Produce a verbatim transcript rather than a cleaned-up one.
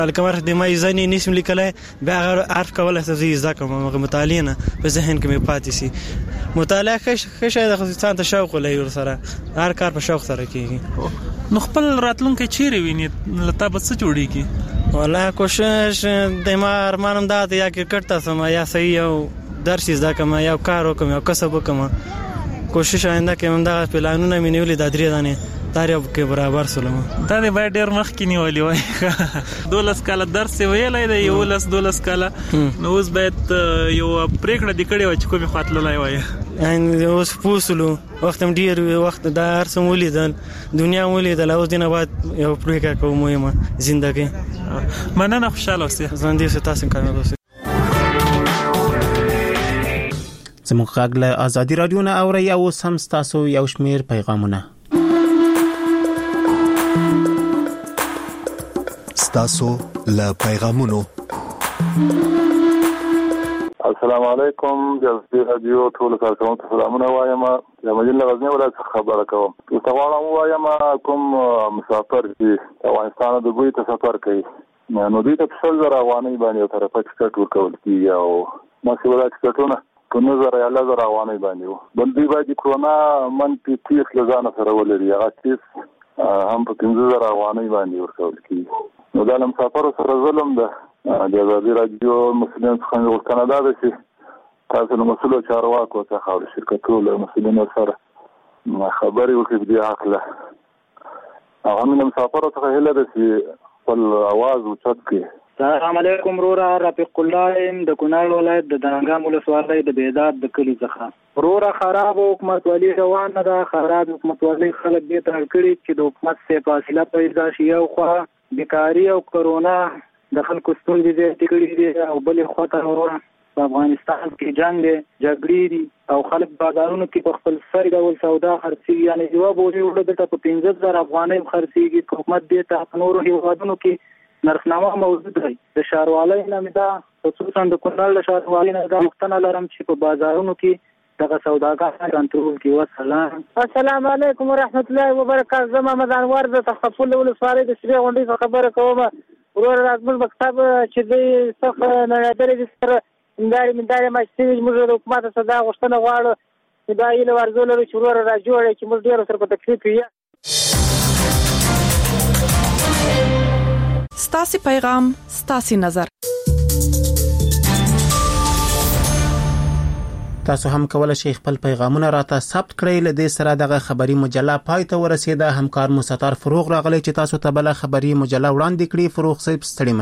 الکمر د ما ځنې نشم لیکلای بیا حرف کولای ته زده کوم مطالعه نه په ذهن کې مې پاتې شي. مطالعه ښه شی د انسان ته شوق لري ورسره هر کار په شوق سره کیږي. نو خپل راتلونکی چیرې ویني لته به څه جوړیږي؟ والله کوشش د ما ارمانم دا دی یا کرکټ ته سم یا صحیح یو درس زده کوم یا کار وکم یا کسب وکم. کوشش آینده کې هم دا پلانونه مې نیولې د درې دانه تاریخ کې برابر سولم. دا دې باید ډېر مخکې نیولې وای. دولس کاله درس ویلای دی یو لس دولس کاله نو اوس باید یو پریکړه د کړي و چې کومه خاطلای وای. ان اوس پوسلو وخت هم ډیر وخت د هر څه ولیدل دنیا ولیدل اوس دینه بعد یو پریکړه کوم مهمه ژوندۍ. مننه خوشاله اوسئ. ژوندۍ اوسئ تاسو کامیاب اوسئ. زموږ غږ له ازادي رادیو نه اوري او سم تاسو یو شمیر پیغامونه. تاسو له پیغامونو. السلام علیکم جزیره رادیو ټول کارکونکو ته سلامونه وایم. د مدینه غزنی ولایت څخه خبره کوم. تاسو غواړم وایم کوم مسافر چې افغانستان د دوی ته سفر کوي نو دوی ته څل زره افغانۍ باندې یو طرفه ټکټ ورکول کیږي او مسوله ټکټونه په نظر یا لزر افغانۍ باندې وو. بل دوی باید کرونا منفي تیس لزانه سره ولري هغه تیس هم په پنځه زره افغانۍ باندې ورکول کیږي. نو دا مسافر سره ظلم ده. د ازادي رادیو مسؤلین څخه غوښتنه ده چې تاسو له مسؤلو چارواکو څخه او شرکتونو له مسؤلینو سره خبرې وکړئ په دې حق له. هغه من مسافر څخه هله ده چې خپل आवाज اوچت کړي. السلام علیکم رورا رفیق الله ام د کونړ ولایت د دانګام ولسوالۍ د بیداد د کلی څخه. رورا خراب حکومت والی روان ده. خراب حکومت والی خلک دې ته کړي چې د حکومت څخه فاصله پیدا شي او خو بیکاری او کرونا د خلکو ستونزې دې کړي دي او بلې خواته رورا په افغانستان کې جنگ دی جګړې دي او خلک بازارونو کې په خپل سر ډول سودا خرڅي یعنی جواب وړي وړي د په پنځه زره افغانۍ خرڅيږي. حکومت دې ته نورو هیوادونو کې نرخنامه موجود دی. د شاروالۍ نامې دا خصوصا د کونړ له شاروالۍ نه دا مختنه لرم چې په بازارونو کې دغه سوداګر کنټرول کې. وسلام. السلام علیکم ورحمت الله وبرکاته. زما مدان ورد تخفل ولسوالۍ د سری غونډې څخه خبره کوم. ورور راځم مکتب چې دې څخه نه درې سره انداري منداري ماشي موږ د حکومت صدا غوښتنه غواړو چې دا یې ورزول لري چې ورور را جوړ چې موږ ډیر سره په تکلیف یو. ستاسي پیغام ستاسي نظر. تاسو هم کولای شئ خپل پیغامونه راته ثبت کړئ. له دې سره دغه خبری مجله پای ته ورسیده. همکار مو ستار فروغ راغلی چې تاسو ته بل خبری مجله وړاندې کړي. فروغ صاحب ستړي